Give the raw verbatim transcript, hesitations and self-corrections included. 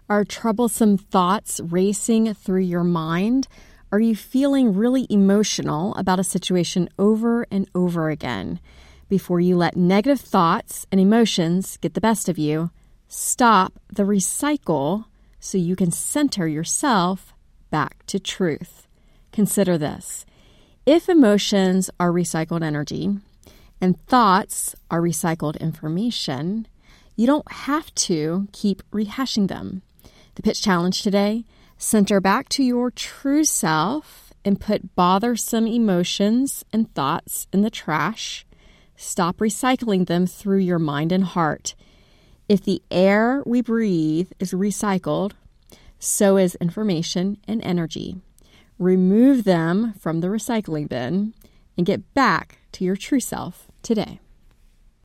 Are troublesome thoughts racing through your mind? Are you feeling really emotional about a situation over and over again? Before you let negative thoughts and emotions get the best of you, stop the recycle so you can center yourself back to truth. Consider this. If emotions are recycled energy and thoughts are recycled information, you don't have to keep rehashing them. The pitch challenge today, center back to your true self and put bothersome emotions and thoughts in the trash. Stop recycling them through your mind and heart. If the air we breathe is recycled, so is information and energy. Remove them from the recycling bin and get back to your true self today.